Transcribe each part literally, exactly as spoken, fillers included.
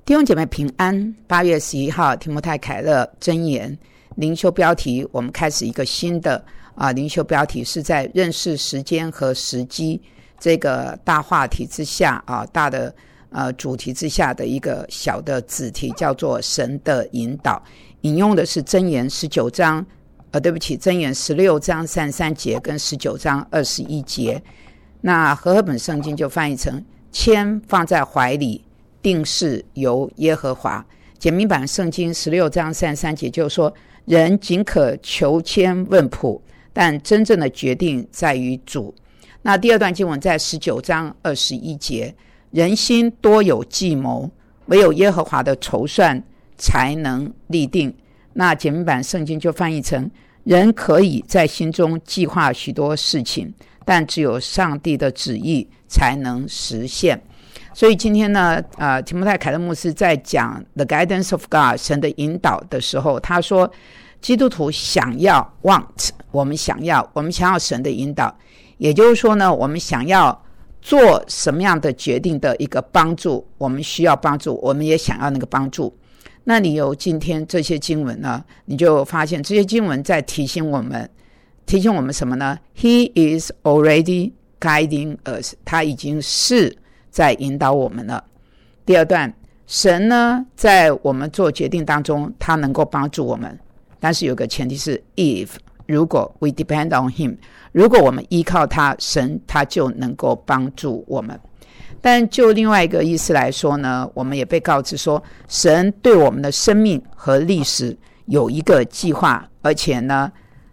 弟兄姐妹平安。八月十一号，提摩太凯勒箴言灵修标题，我们开始一个新的啊灵修标题，是在认识时间和时机这个大话题之下啊大的呃主题之下的一个小的子题，叫做神的引导。引用的是箴言十九章，呃，对不起，箴言十六章三十三节跟十九章二十一节。那和合本圣经就翻译成铅放在怀里，定是由耶和华。简明版圣经十六章三十三节就说，人仅可求签问卜，但真正的决定在于主。那第二段经文在十九章二十一节，人心多有计谋，唯有耶和华的筹算才能立定。那简明版圣经就翻译成，人可以在心中计划许多事情，但只有上帝的旨意才能实现。所以今天呢，呃，提摩太凯勒牧师在讲 The Guidance of God 神的引导的时候，他说基督徒想要 want 我们想要我们想要神的引导，也就是说呢，我们想要做什么样的决定的一个帮助，我们需要帮助，我们也想要那个帮助。那你有今天这些经文呢，你就发现这些经文在提醒我们提醒我们什么呢？ He is already guiding us， 他已经是在引导我们了。第二段，神呢在我们做决定当中，他能够帮助我们，但是有个前提是 if 如果 we depend on him， 如果我们依靠他，神他就能够帮助我们。但就另外一个意思来说呢，我们也被告知说，神对我们的生命和历史有一个计划，而且呢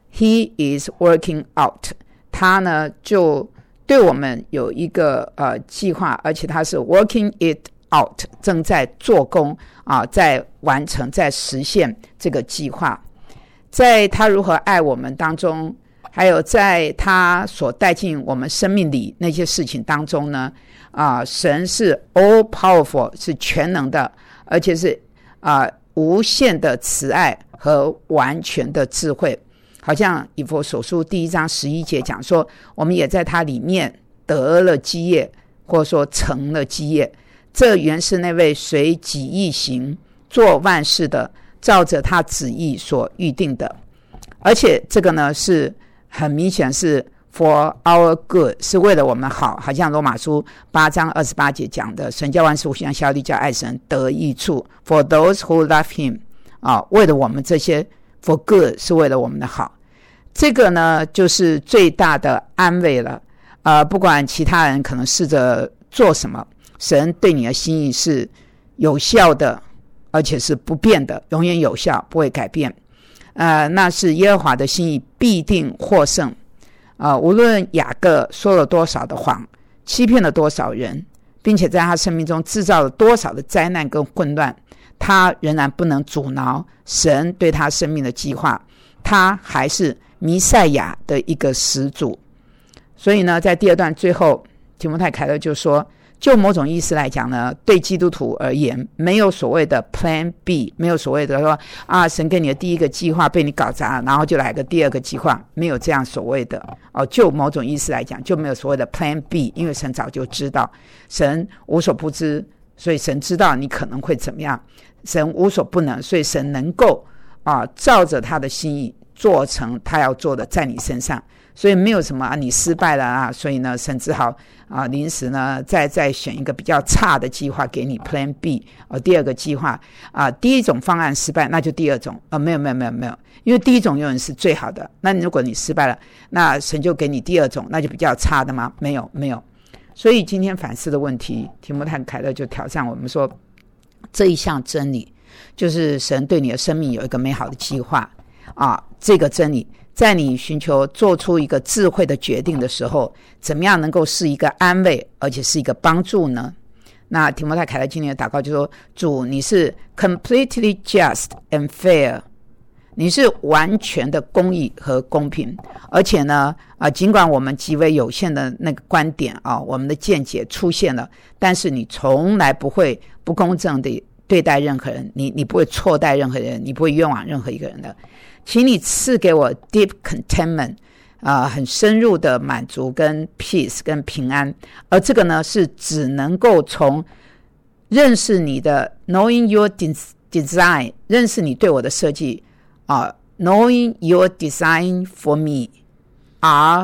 He is working out， 他呢就对我们有一个呃计划，而且他是 working it out， 正在做工啊，在完成，在实现这个计划。在他如何爱我们当中，还有在他所带进我们生命里那些事情当中呢，啊，神是 all powerful， 是全能的，而且是啊无限的慈爱和完全的智慧。好像以弗所书第一章十一节讲说，我们也在他里面得了基业，或者说成了基业。这原是那位随己意行，做万事的，照着他旨意所预定的。而且这个呢是很明显是 for our good， 是为了我们好，好像罗马书八章二十八节讲的，神叫万事互相效力，叫爱神得益处 for those who love him， 啊，为了我们这些 for good， 是为了我们的好。这个呢就是最大的安慰了。呃，不管其他人可能试着做什么，神对你的心意是有效的，而且是不变的，永远有效，不会改变。呃，那是耶和华的心意必定获胜。呃，无论雅各说了多少的谎，欺骗了多少人，并且在他生命中制造了多少的灾难跟混乱，他仍然不能阻挠神对他生命的计划。他还是弥赛亚的一个始祖。所以呢，在第二段最后，提摩太凯勒就说，就某种意思来讲呢，对基督徒而言，没有所谓的 Plan B， 没有所谓的说啊，神给你的第一个计划被你搞砸，然后就来个第二个计划，没有这样所谓的哦。就某种意思来讲，就没有所谓的 Plan B， 因为神早就知道，神无所不知，所以神知道你可能会怎么样，神无所不能，所以神能够啊，照着他的心意做成他要做的在你身上。所以没有什么啊，你失败了啊，所以呢，神只好啊临时呢再再选一个比较差的计划给你 Plan B， 哦，第二个计划啊，第一种方案失败，那就第二种啊，没有没有没有没有，因为第一种永远是最好的。那如果你失败了，那神就给你第二种，那就比较差的吗？没有没有。所以今天反思的问题，提摩太凯勒就挑战我们说，这一项真理就是神对你的生命有一个美好的计划啊，这个真理。在你寻求做出一个智慧的决定的时候，怎么样能够是一个安慰，而且是一个帮助呢？那提摩太凯勒今天的祷告就说，主，你是 completely just and fair， 你是完全的公义和公平，而且呢，啊，尽管我们极为有限的那个观点啊，我们的见解出现了，但是你从来不会不公正的对待任何人，你你不会错待任何人，你不会冤枉任何一个人的。请你赐给我 deep contentment， 啊、呃，很深入的满足跟 peace 跟平安，而这个呢是只能够从认识你的 knowing your design， 认识你对我的设计啊 knowing your design for me are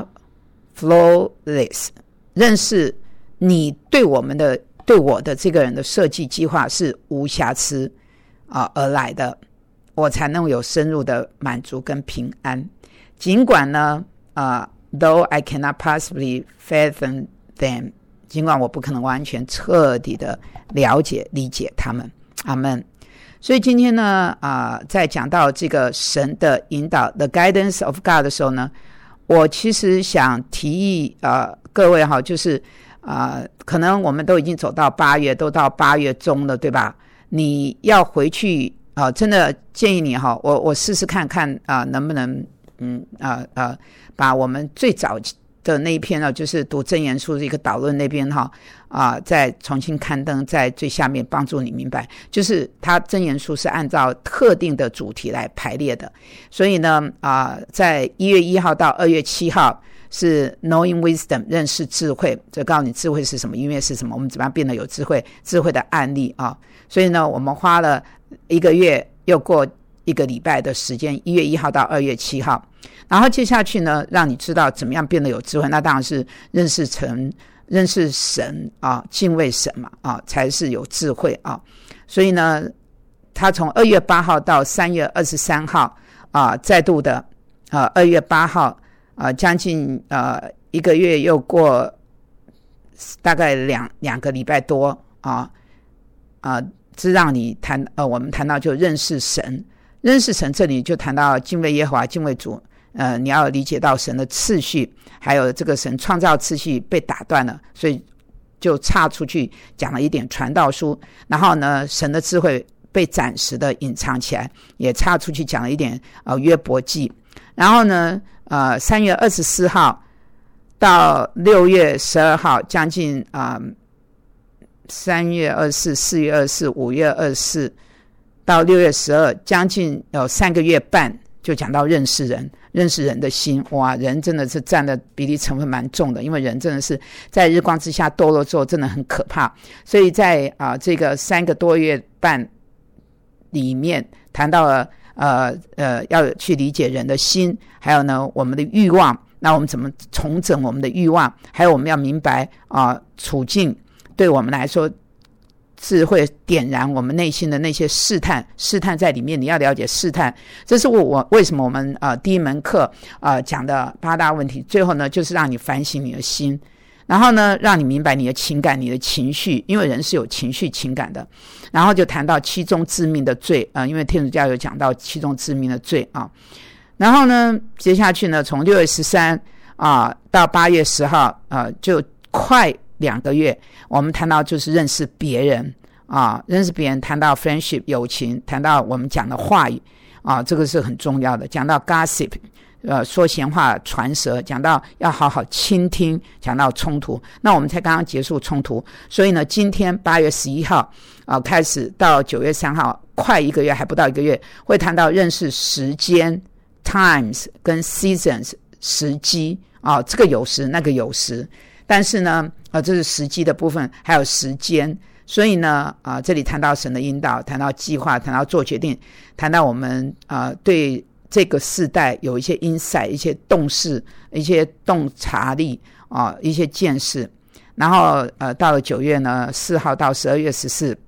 flawless， 认识你对我们的对我的这个人的设计计划是无瑕疵啊而来的，我才能有深入的满足跟平安。尽管呢啊、uh, though I cannot possibly fathom them， 尽管我不可能完全彻底的了解理解他们。阿们。所以今天呢啊、呃，在讲到这个神的引导 the guidance of God 的时候呢，我其实想提议呃各位哈，就是啊、呃，可能我们都已经走到八月，都到八月中了，对吧？你要回去啊、呃，真的建议你哈，我我试试看看啊、呃，能不能嗯啊呃, 呃把我们最早的那一篇呢，就是读箴言书的一个导论那边哈啊、呃，再重新刊登在最下面，帮助你明白，就是它箴言书是按照特定的主题来排列的，所以呢啊、呃，在一月一号到二月七号是 knowing wisdom 认识智慧，就告诉你智慧是什么，音乐是什么，我们怎么样变得有智慧，智慧的案例啊。所以呢，我们花了一个月又过一个礼拜的时间，一月一号到二月七号。然后接下去呢，让你知道怎么样变得有智慧，那当然是认识神、认识神啊，敬畏神嘛啊，才是有智慧啊。所以呢，他从二月八号到三月二十三号啊，再度的啊，二月八号啊，将近呃一个月又过大概两两个礼拜多啊啊，这让你谈呃，我们谈到就认识神，认识神这里就谈到敬畏耶和华，敬畏主。呃，你要理解到神的次序，还有这个神创造次序被打断了，所以就岔出去讲了一点传道书。然后呢，神的智慧被暂时的隐藏起来，也岔出去讲了一点呃约伯记。然后呢，呃，三月二十四号到六月十二号，将近啊三月二十四、四月二十四、五月二十四到六月十二，将近有三个月半，就讲到认识人。认识人的心，哇，人真的是占的比例成分蛮重的，因为人真的是在日光之下堕落之后真的很可怕，所以在啊、呃、这个三个多月半里面谈到了呃呃要去理解人的心，还有呢我们的欲望，那我们怎么重整我们的欲望，还有我们要明白啊、呃、处境对我们来说智慧点燃我们内心的那些试探，试探在里面，你要了解试探，这是我我为什么我们呃第一门课呃讲的八大问题，最后呢就是让你反省你的心，然后呢让你明白你的情感，你的情绪，因为人是有情绪情感的，然后就谈到七宗致命的罪啊、呃，因为天主教有讲到七宗致命的罪啊，然后呢接下去呢从六月十三啊到八月十号啊、呃、就快两个月，我们谈到就是认识别人啊，认识别人，谈到 friendship 友情，谈到我们讲的话语啊，这个是很重要的。讲到 gossip， 呃，说闲话传舌，讲到要好好倾听，讲到冲突。那我们才刚刚结束冲突，所以呢，今天八月十一号啊开始到九月三号，快一个月还不到一个月，会谈到认识时间 times 跟 seasons 时机啊，这个有时那个有时。但是呢，呃，这是时机的部分，还有时间。所以呢，啊、呃，这里谈到神的引导，谈到计划，谈到做决定，谈到我们啊、呃、对这个世代有一些 insight， 一些洞视，一些洞察力啊、呃，一些见识。然后呃，到了九月呢，四号到十二月十四。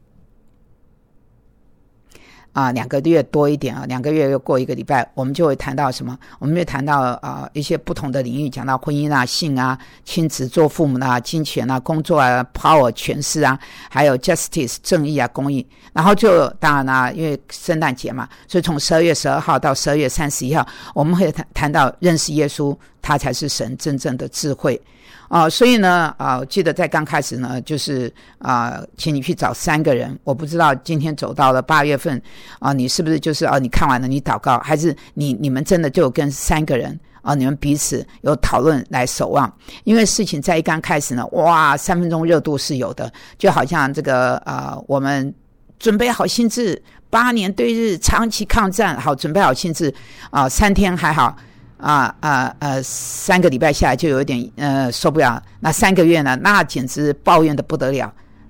啊，两个月多一点啊，两个月又过一个礼拜，我们就会谈到什么？我们会谈到啊一些不同的领域，讲到婚姻啊、性啊、亲子、做父母啊、金钱啊、工作啊、power 权势啊，还有 justice 正义啊、公义。然后就当然啦、啊，因为圣诞节嘛，所以从十二月十二号到十二月三十一号，我们会谈谈到认识耶稣，他才是神真正的智慧。啊、呃，所以呢，啊、呃，我记得在刚开始呢，就是啊、呃，请你去找三个人。我不知道今天走到了八月份，啊、呃，你是不是就是啊、呃，你看完了你祷告，还是你你们真的就跟三个人啊、呃，你们彼此有讨论来守望？因为事情在一刚开始呢，哇，三分钟热度是有的，就好像这个啊、呃，我们准备好心智，八年对日长期抗战，好，准备好心智啊、呃，三天还好。啊啊呃，三个礼拜下来就有一点呃受不了，那三个月呢，那简直抱怨的不得了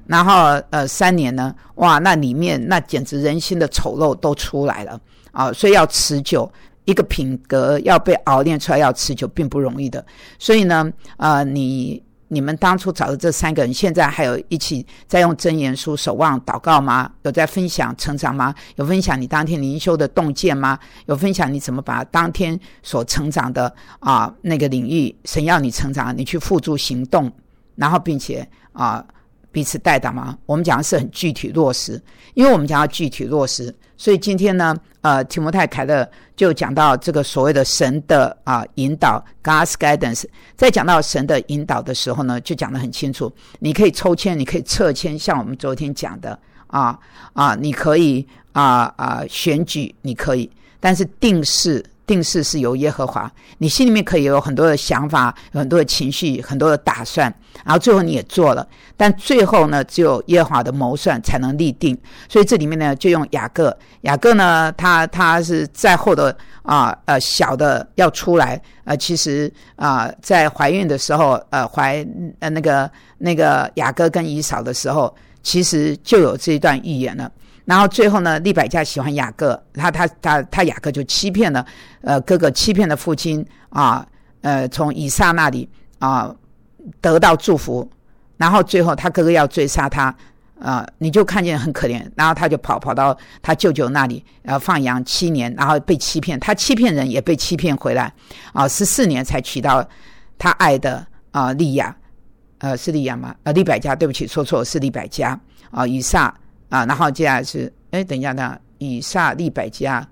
然后呃三年呢，哇，那里面那简直人心的丑陋都出来了啊！所以要持久，一个品格要被熬炼出来要持久，并不容易的。所以呢，呃，你你们当初找的这三个人，现在还有一起在用箴言书守望祷告吗？有在分享成长吗？有分享你当天灵修的洞见吗？有分享你怎么把当天所成长的啊、呃、那个领域，神要你成长，你去付诸行动，然后并且啊。呃彼此带导吗？我们讲的是很具体落实，因为我们讲到具体落实，所以今天呢，呃，提摩太凯勒就讲到这个所谓的神的啊、呃、引导 ，God's guidance。在讲到神的引导的时候呢，就讲得很清楚，你可以抽签，你可以撤签，像我们昨天讲的啊啊，你可以啊啊选举，你可以，但是定事。定事是由耶和华，你心里面可以有很多的想法，有很多的情绪，很多的打算，然后最后你也做了，但最后呢，只有耶和华的谋算才能立定。所以这里面呢，就用雅各，雅各呢，他他是在后的啊呃小的要出来，呃，其实啊、呃、在怀孕的时候，呃怀呃那个那个雅各跟以扫的时候，其实就有这一段预言了。然后最后呢，利百加喜欢雅各，他他他他雅各就欺骗了，呃，哥哥欺骗了父亲啊，呃，从以撒那里啊得到祝福，然后最后他哥哥要追杀他，啊，你就看见很可怜，然后他就跑跑到他舅舅那里，呃，放羊七年，然后被欺骗，他欺骗人也被欺骗回来，啊，十四年才娶到他爱的啊利亚，呃，是利亚吗？呃，利百加，对不起，说错了，是利百加啊，以撒。啊，然后接下来是，哎，等一下，等以撒利百加，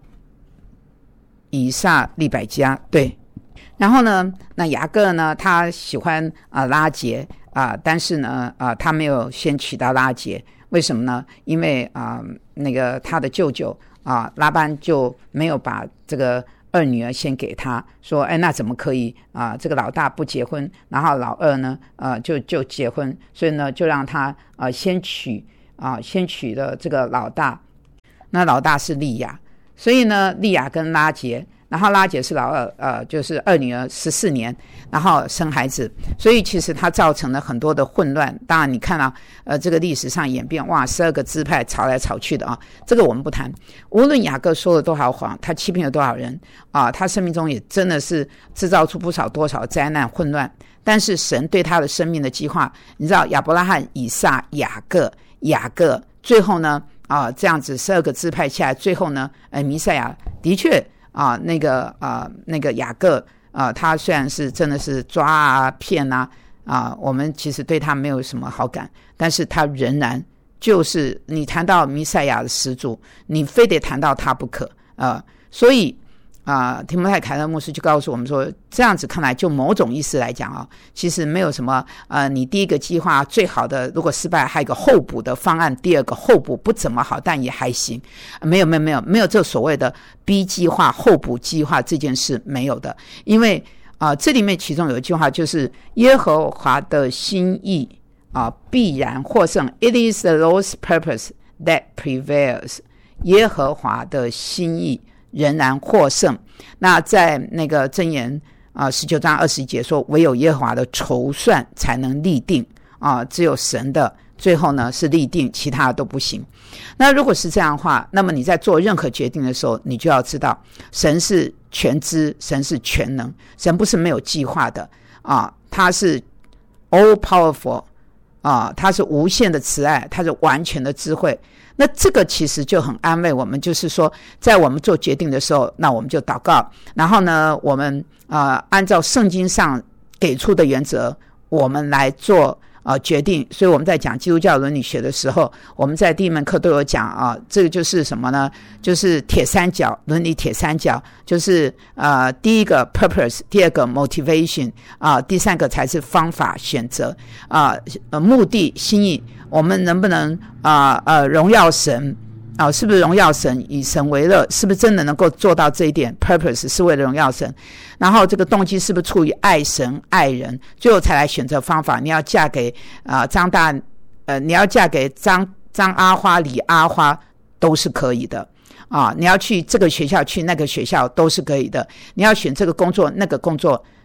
以撒利百加，对。然后呢，那雅各呢，他喜欢啊、呃、拉结啊、呃，但是呢，啊、呃，他没有先娶到拉结，为什么呢？因为啊、呃，那个他的舅舅啊、呃、拉班就没有把这个二女儿先给他，说，哎，那怎么可以啊、呃？这个老大不结婚，然后老二呢，呃，就就结婚，所以呢，就让他呃先娶。啊，先娶了这个老大，那老大是利亚，所以呢，利亚跟拉结，然后拉结是老二，呃，就是二女儿十四年，然后生孩子，所以其实它造成了很多的混乱。当然，你看啊，呃，这个历史上演变，哇，十二个支派吵来吵去的啊，这个我们不谈。无论雅各说了多少谎，他欺骗了多少人啊，他生命中也真的是制造出不少多少灾难混乱。但是神对他的生命的计划，你知道亚伯拉罕、以撒、雅各。雅各最后呢啊这样子十二个支派下来，最后呢呃弥赛亚的确啊那个啊那个雅各啊他虽然是真的是抓啊骗啊啊我们其实对他没有什么好感，但是他仍然就是你谈到弥赛亚的始祖，你非得谈到他不可啊，所以啊，提摩太凯勒牧师就告诉我们说，这样子看来，就某种意思来讲啊，其实没有什么呃，你第一个计划最好的，如果失败，还有一个候补的方案，第二个候补不怎么好，但也还行，没有没有没有没有这所谓的 B 计划、候补计划这件事没有的，因为啊、呃，这里面其中有一句话就是耶和华的心意啊、呃、必然获胜 ，It is the Lord's purpose that prevails， 耶和华的心意。仍然获胜。那在那个箴言啊十九章二十一节说，唯有耶和华的筹算才能立定啊，只有神的最后呢是立定，其他的都不行。那如果是这样的话，那么你在做任何决定的时候，你就要知道神是全知，神是全能，神不是没有计划的啊，他是 all powerful 啊，他是无限的慈爱，他是完全的智慧。那这个其实就很安慰我们，就是说在我们做决定的时候，那我们就祷告，然后呢我们呃按照圣经上给出的原则我们来做呃决定。所以我们在讲基督教伦理学的时候，我们在第一门课都有讲啊，这个就是什么呢？就是铁三角，伦理铁三角，就是呃第一个 purpose， 第二个 motivation 啊、呃，第三个才是方法选择啊、呃，目的心意。我们能不能啊 呃, 呃荣耀神啊、呃？是不是荣耀神，以神为乐？是不是真的能够做到这一点 ？Purpose 是为了荣耀神，然后这个动机是不是出于爱神爱人？最后才来选择方法。你要嫁给啊、呃、张大呃，你要嫁给张张阿花、李阿花都是可以的啊。你要去这个学校，去那个学校都是可以的。你要选这个工作，那个工作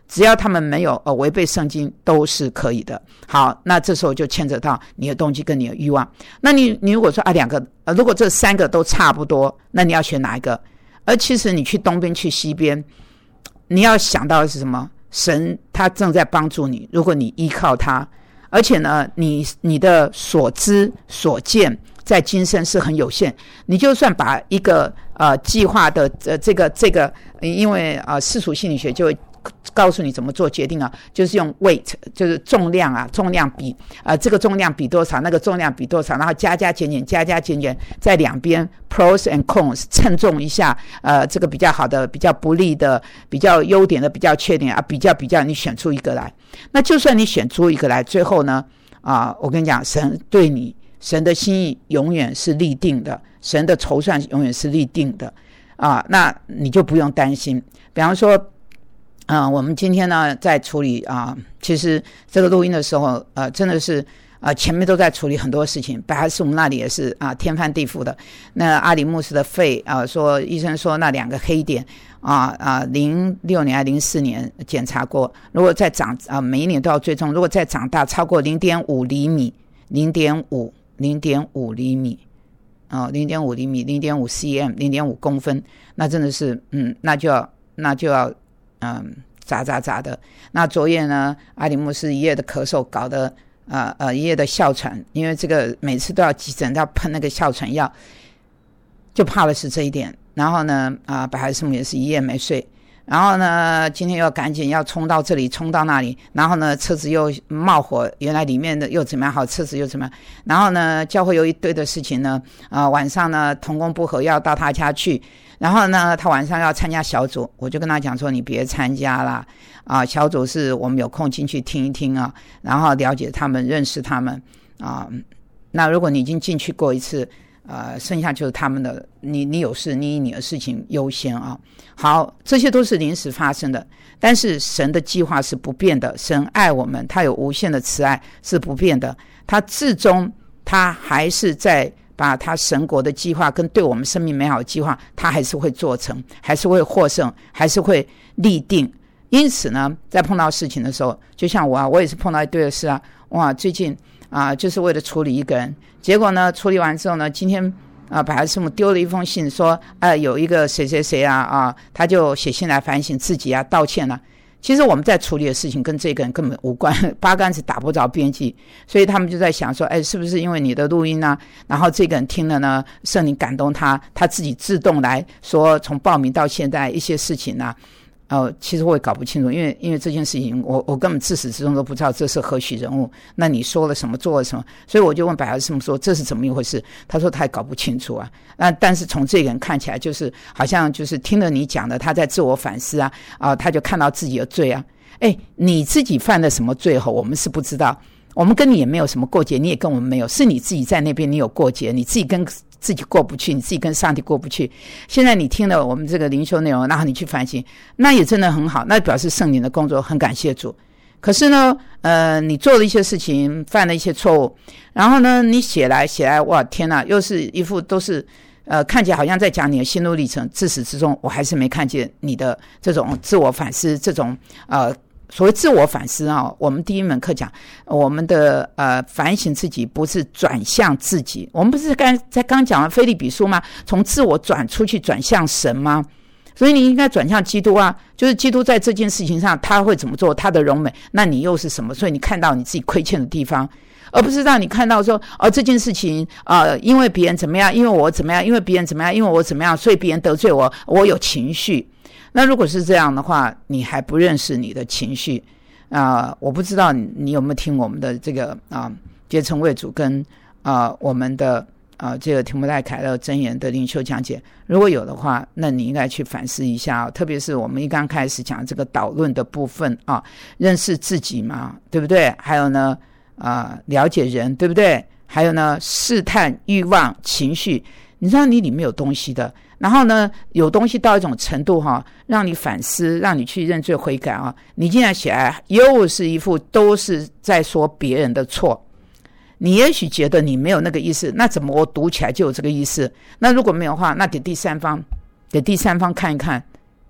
只要他们没有呃违背圣经都是可以的。好，那这时候就牵扯到你的动机跟你的欲望。那你你如果说啊两个呃如果这三个都差不多，那你要选哪一个？而其实你去东边去西边，你要想到的是什么？神他正在帮助你，如果你依靠他，而且呢你你的所知所见在今生是很有限，你就算把一个呃计划的呃这个这个，因为呃世俗心理学就会告诉你怎么做决定啊，就是用 weight， 就是重量啊，重量比啊、呃、这个重量比多少，那个重量比多少，然后加加减减加加减减，在两边 pros and cons 称重一下，呃这个比较好的，比较不利的，比较优点的，比较缺点啊，比较比较，你选出一个来。那就算你选出一个来，最后呢啊、呃、我跟你讲，神对你神的心意永远是立定的，神的筹算永远是立定的啊，那你就不用担心。比方说嗯、呃，我们今天呢在处理啊、呃，其实这个录音的时候，呃，真的是啊、呃，前面都在处理很多事情。白海是我们那里也是啊、呃，天翻地覆的。那阿里牧师的肺啊、呃，说医生说那两个黑点啊啊，零六年还零四年检查过，如果再长啊、呃，每一年都要追踪，如果再长大超过零点五厘米，零点五零点五厘米。哦，零点五厘米，零点五 cm， 零点五公分，那真的是，嗯，那就要，那就要。嗯，咋咋咋的。那昨夜呢，阿里牧师一夜的咳嗽，搞得呃呃一夜的哮喘，因为这个每次都要急诊，要喷那个哮喘药，就怕的是这一点。然后呢，啊、呃，白海师母也是一夜没睡。然后呢，今天又赶紧要冲到这里，冲到那里。然后呢，车子又冒火，原来里面的又怎么样？好，车子又怎么样？然后呢，教会有一堆的事情呢。啊、呃，晚上呢，同工不合要到他家去。然后呢，他晚上要参加小组，我就跟他讲说，你别参加啦，啊，小组是我们有空进去听一听啊，然后了解他们，认识他们啊。那如果你已经进去过一次，呃，剩下就是他们的，你你有事，你以你的事情优先啊。好，这些都是临时发生的，但是神的计划是不变的，神爱我们，他有无限的慈爱是不变的，他至终他还是在。把他神国的计划跟对我们生命美好的计划，他还是会做成，还是会获胜，还是会立定。因此呢，在碰到事情的时候，就像我啊，我也是碰到一堆的事啊，哇，最近啊，就是为了处理一个人，结果呢，处理完之后呢，今天啊，白海师母丢了一封信说，呃，有一个谁谁谁啊啊，他就写信来反省自己啊，道歉啊。其实我们在处理的事情跟这个人根本无关，八竿子打不着边际，所以他们就在想说，哎，是不是因为你的录音啊，然后这个人听了呢，圣灵感动他，他自己自动来说，从报名到现在一些事情啊，呃，其实我也搞不清楚，因为因为这件事情我我根本自始至终都不知道这是何许人物，那你说了什么，做了什么，所以我就问白海师母说这是怎么一回事，他说他也搞不清楚啊。那但是从这个人看起来就是好像就是听了你讲的，他在自我反思啊，啊、呃，他就看到自己的罪啊。哎，你自己犯了什么罪后我们是不知道，我们跟你也没有什么过节，你也跟我们没有，是你自己在那边你有过节，你自己跟自己过不去，你自己跟上帝过不去。现在你听了我们这个灵修内容，然后你去反省，那也真的很好，那表示圣灵的工作，很感谢主。可是呢，呃，你做了一些事情，犯了一些错误，然后呢，你写来写来，哇，天哪，又是一副都是，呃，看起来好像在讲你的心路历程，自始至终，我还是没看见你的这种自我反思，这种呃。所谓自我反思啊，我们第一门课讲，我们的呃反省自己不是转向自己，我们不是刚在刚讲了腓立比书吗？从自我转出去转向神吗？所以你应该转向基督啊，就是基督在这件事情上他会怎么做，他的荣美，那你又是什么？所以你看到你自己亏欠的地方，而不是让你看到说哦这件事情呃因为别人怎么样，因为我怎么样，因为别人怎么样，因为我怎么样，所以别人得罪我，我有情绪。那如果是这样的话，你还不认识你的情绪啊、呃？我不知道你你有没有听我们的这个啊结成为主跟啊、呃、我们的啊这个提摩太凯勒箴言的灵修讲解，如果有的话，那你应该去反思一下、哦、特别是我们一刚开始讲这个导论的部分啊，认识自己嘛，对不对？还有呢啊、呃、了解人，对不对？还有呢试探欲望情绪，你知道你里面有东西的。然后呢，有东西到一种程度哈，让你反思，让你去认罪悔改啊！你竟然写来又是一副都是在说别人的错，你也许觉得你没有那个意思，那怎么我读起来就有这个意思？那如果没有的话，那给第三方，给第三方看一看，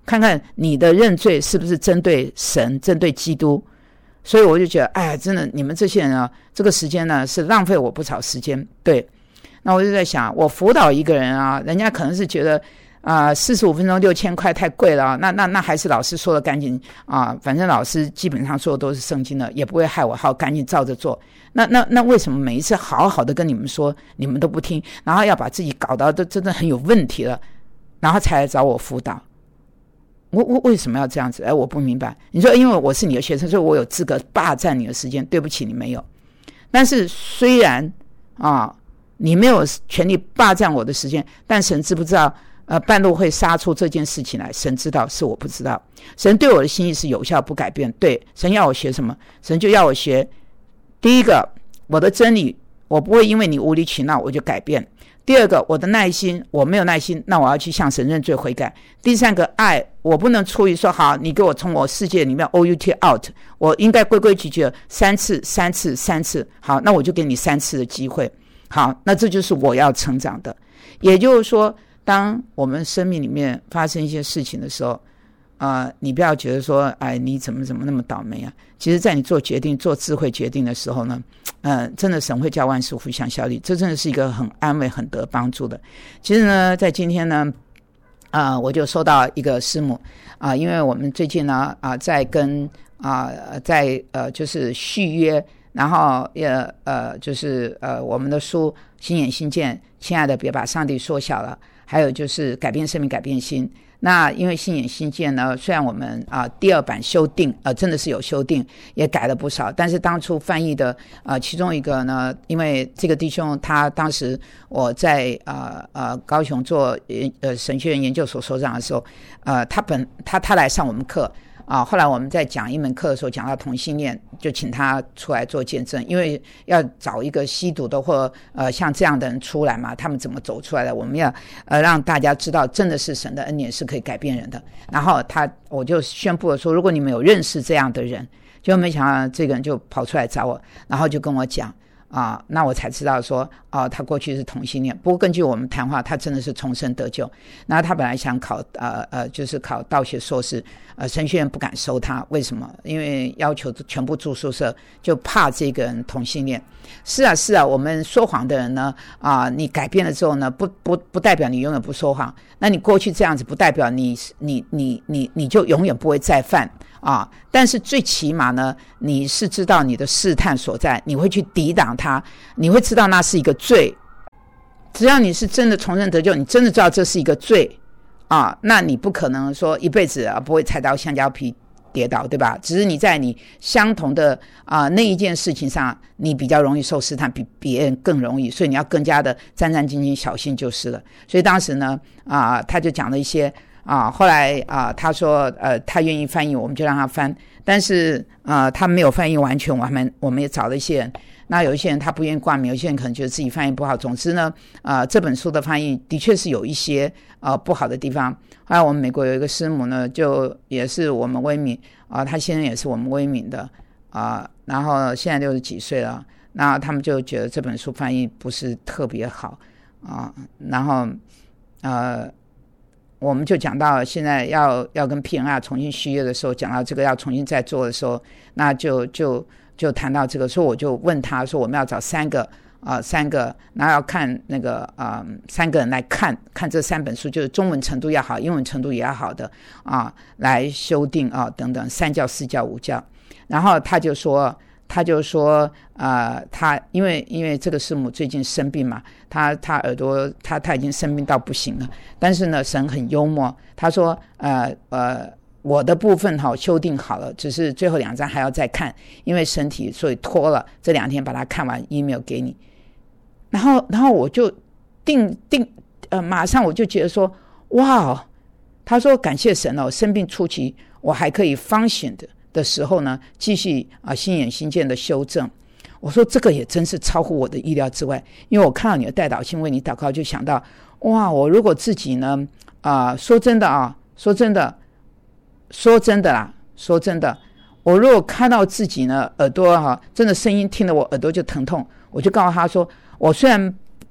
看看你的认罪是不是针对神，针对基督。所以我就觉得，哎，真的，你们这些人啊，这个时间呢是浪费我不少时间。对，那我就在想，我辅导一个人啊，人家可能是觉得啊，四十五分钟六千块太贵了啊，那那那还是老师说的赶紧啊，反正老师基本上说的都是圣经的，也不会害我，好，赶紧照着做。那那那为什么每一次好好的跟你们说，你们都不听，然后要把自己搞到都真的很有问题了，然后才来找我辅导？我我为什么要这样子？哎，我不明白。你说因为我是你的学生，所以我有资格霸占你的时间？对不起，你没有。但是虽然啊，你没有权利霸占我的时间，但神知不知道？呃，半路会杀出这件事情来，神知道，是我不知道。神对我的心意是有效不改变。对，神要我学什么？神就要我学第一个，我的真理，我不会因为你无理取闹我就改变。第二个，我的耐心，我没有耐心，那我要去向神认罪悔改。第三个，爱，我不能出于说好，你给我从我世界里面 O U T out， 我应该规规矩矩三次三次三次，好，那我就给你三次的机会。好，那这就是我要成长的。也就是说，当我们生命里面发生一些事情的时候，呃，你不要觉得说，哎，你怎么怎么那么倒霉啊？其实在你做决定做智慧决定的时候呢，呃，真的神会叫万事互相效力，这真的是一个很安慰很得帮助的。其实呢，在今天呢啊、呃，我就收到一个师母啊、呃，因为我们最近呢啊、呃，在跟啊、呃、在呃就是续约，然后也呃就是呃我们的书新眼新见，亲爱的别把上帝缩小了，还有就是改变生命改变心。那因为新眼新见呢，虽然我们啊、呃、第二版修订呃真的是有修订，也改了不少，但是当初翻译的呃其中一个呢，因为这个弟兄他当时我在呃呃高雄做呃神学院研究所所长的时候，呃他本他他来上我们课。啊，后来我们在讲一门课的时候讲到同性恋，就请他出来做见证，因为要找一个吸毒的或呃像这样的人出来嘛，他们怎么走出来的？我们要呃让大家知道，真的是神的恩典是可以改变人的。然后他我就宣布了说，如果你们有认识这样的人，就没想到这个人就跑出来找我，然后就跟我讲。啊，那我才知道说，哦，他过去是同性恋。不过根据我们谈话，他真的是重生得救。那他本来想考呃呃，就是考道学硕士，呃，神学院不敢收他，为什么？因为要求全部住宿舍，就怕这个人同性恋。是啊是啊，我们说谎的人呢，啊、呃，你改变了之后呢，不不不代表你永远不说谎。那你过去这样子，不代表你你你你你就永远不会再犯。啊！但是最起码呢，你是知道你的试探所在，你会去抵挡它，你会知道那是一个罪。只要你是真的重生得救，你真的知道这是一个罪啊，那你不可能说一辈子啊不会踩到橡胶皮跌倒，对吧？只是你在你相同的啊那一件事情上，你比较容易受试探，比别人更容易，所以你要更加的战战兢兢、小心就是了。所以当时呢，啊，他就讲了一些。啊，后来啊，他说，呃，他愿意翻译，我们就让他翻。但是啊，他没有翻译完全，我们我们也找了一些人。那有一些人他不愿意冠名，有些人可能觉得自己翻译不好。总之呢，啊，这本书的翻译的确是有一些啊不好的地方。后来我们美国有一个师母呢，就也是我们威敏啊，他先生也是我们威敏的啊，然后现在六十几岁了，那他们就觉得这本书翻译不是特别好啊，然后呃。我们就讲到现在要要跟 P N R 重新续约的时候，讲到这个要重新再做的时候，那就就就谈到这个，所以我就问他说，我们要找三个啊、呃、三个，然后要看那个啊、呃、三个人来看看这三本书，就是中文程度要好，英文程度也要好的啊，来修订啊等等三教四教五教，然后他就说。他就说，呃，他因为因为这个师母最近生病嘛，他他耳朵他他已经生病到不行了，但是呢，神很幽默，他说，呃呃，我的部分哈修订好了，只是最后两章还要再看，因为身体所以拖了，这两天把它看完 email 给你，然后然后我就定定呃，马上我就觉得说，哇，他说感谢神哦，生病初期我还可以 function 的。的时候呢，继续啊新眼新见的修正。我说这个也真是超乎我的意料之外，因为我看到你的代祷信为你祷告，就想到哇，我如果自己呢啊、呃、说真的啊，说真的，说真的啦，说真的，我如果看到自己呢耳朵哈、啊、真的声音听得我耳朵就疼痛，我就告诉他说，我虽然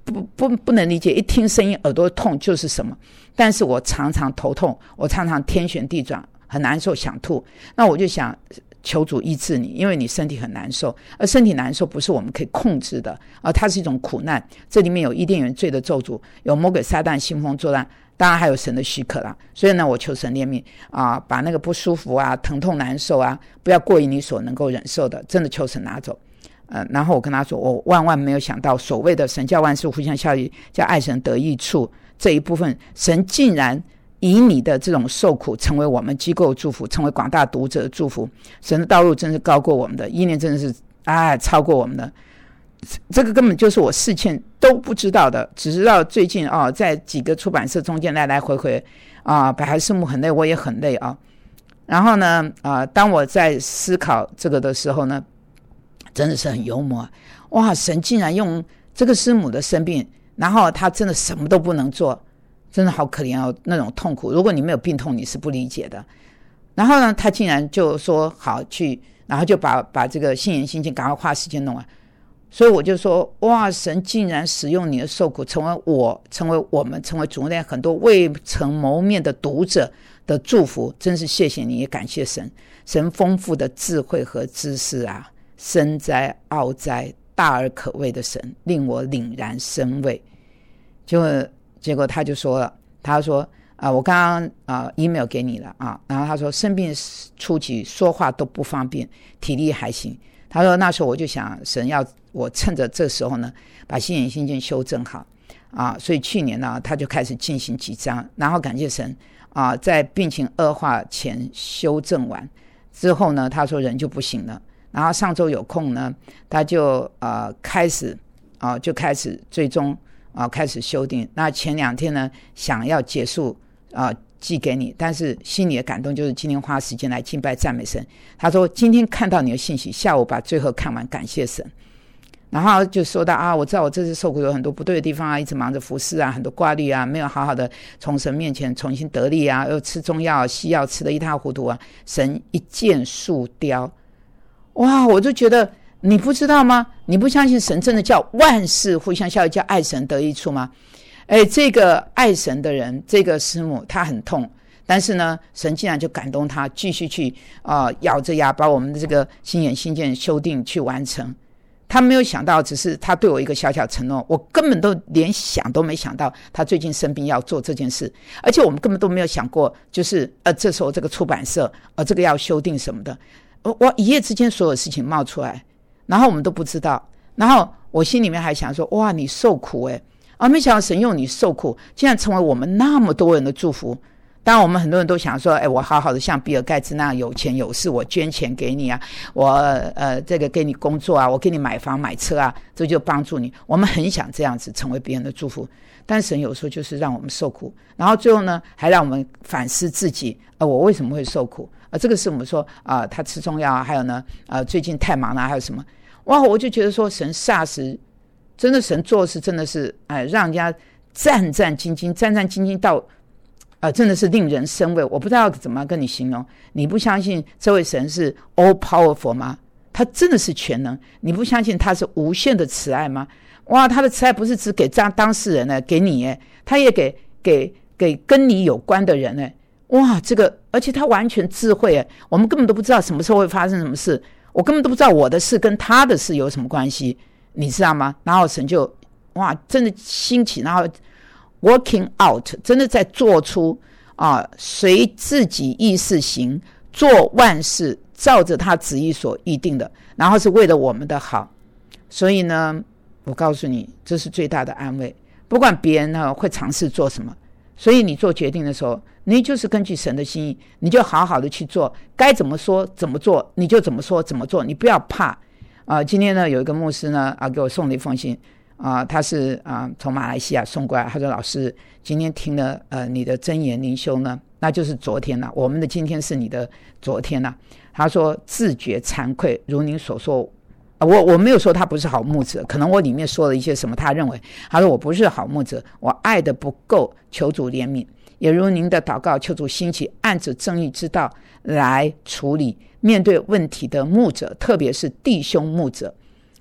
不不不能理解，一听声音耳朵痛就是什么。但是我常常头痛，我常常天旋地转，很难受，想吐。那我就想求主医治你，因为你身体很难受，而身体难受不是我们可以控制的，而它是一种苦难。这里面有伊甸园罪的咒诅，有魔鬼撒旦兴风作浪，当然还有神的许可啦。所以呢，我求神怜悯啊，把那个不舒服啊、疼痛难受啊，不要过于你所能够忍受的，真的求神拿走。呃，然后我跟他说，我万万没有想到，所谓的神叫万事互相效力，叫爱神得益处这一部分，神竟然以你的这种受苦成为我们机构的祝福，成为广大读者的祝福。神的道路真是高过我们的，意念真的是啊超过我们的。这个根本就是我事前都不知道的，只知道最近啊，在几个出版社中间来来回回啊，百合师母很累，我也很累啊。然后呢，啊，当我在思考这个的时候呢，真的是很幽默。哇，神竟然用这个师母的生病，然后他真的什么都不能做，真的好可怜哦，那种痛苦。如果你没有病痛，你是不理解的。然后呢，他竟然就说好去，然后就把把这个信言心境赶快花时间弄完。所以我就说，哇，神竟然使用你的受苦，成为我，成为我们，成为主内很多未曾谋面的读者的祝福，真是谢谢你，也感谢神。神丰富的智慧和知识啊，深哉奥哉，大而可畏的神，令我凛然生畏。就结果他就说了，他说啊、呃，我刚刚啊、呃、email 给你了啊，然后他说生病初期说话都不方便，体力还行。他说那时候我就想，神要我趁着这时候呢，把心眼心境修正好啊，所以去年呢，他就开始进行几章，然后感谢神啊，在病情恶化前修正完之后呢，他说人就不行了。然后上周有空呢，他就呃开始啊、呃、就开始最终啊、呃、开始修订。那前两天呢，想要结束啊、呃、寄给你，但是心里的感动就是今天花时间来敬拜赞美神。他说今天看到你的信息，下午把最后看完，感谢神。然后就说到啊，我知道我这次受苦有很多不对的地方啊，一直忙着服侍啊，很多挂虑啊，没有好好的从神面前重新得力啊，又吃中药西药吃得一塌糊涂啊，神一箭数雕。哇，我就觉得你不知道吗？你不相信神真的叫万事互相效力，叫爱神得益处吗？哎，这个爱神的人，这个师母他很痛，但是呢，神竟然就感动他继续去啊、呃、咬着牙把我们的这个心眼心见修订去完成。他没有想到，只是他对我一个小小承诺，我根本都连想都没想到他最近生病要做这件事，而且我们根本都没有想过，就是呃这时候这个出版社呃这个要修订什么的。我一夜之间所有事情冒出来，然后我们都不知道，然后我心里面还想说，哇，你受苦诶，啊，没想到神用你受苦竟然成为我们那么多人的祝福。当然我们很多人都想说，哎，我好好的像比尔盖茨那样有钱有势，我捐钱给你啊，我呃这个给你工作啊，我给你买房买车啊，这就帮助你。我们很想这样子成为别人的祝福，但神有时候就是让我们受苦，然后最后呢还让我们反思自己，呃，我为什么会受苦？呃，这个是我们说啊、呃，他吃中药啊，还有呢，呃，最近太忙了，还有什么？哇，我就觉得说神霎时，真的神做事真的是，哎、呃，让人家战战兢兢，战战兢兢到，呃，真的是令人生畏。我不知道怎么跟你形容。你不相信这位神是 all powerful 吗？他真的是全能。你不相信他是无限的慈爱吗？哇，他的慈爱不是只给当当事人呢，给你耶，他也给给给跟你有关的人呢。哇，这个，而且他完全智慧耶，我们根本都不知道什么时候会发生什么事，我根本都不知道我的事跟他的事有什么关系，你知道吗？然后神就哇，真的兴起，然后 working out， 真的在做出啊，随自己意识行，做万事照着他旨意所预定的，然后是为了我们的好。所以呢，我告诉你，这是最大的安慰。不管别人呢会尝试做什么，所以你做决定的时候，你就是根据神的心意，你就好好的去做，该怎么说怎么做，你就怎么说怎么做，你不要怕。啊、呃，今天呢有一个牧师呢啊给我送了一封信啊、呃，他是啊、呃、从马来西亚送过来，他说老师今天听了呃你的真言灵修呢，那就是昨天了，我们的今天是你的昨天了。他说自觉惭愧，如您所说。我我没有说他不是好牧者，可能我里面说了一些什么他认为，他说我不是好牧者，我爱的不够，求主怜悯，也如您的祷告，求主兴起按着正义之道来处理面对问题的牧者，特别是弟兄牧者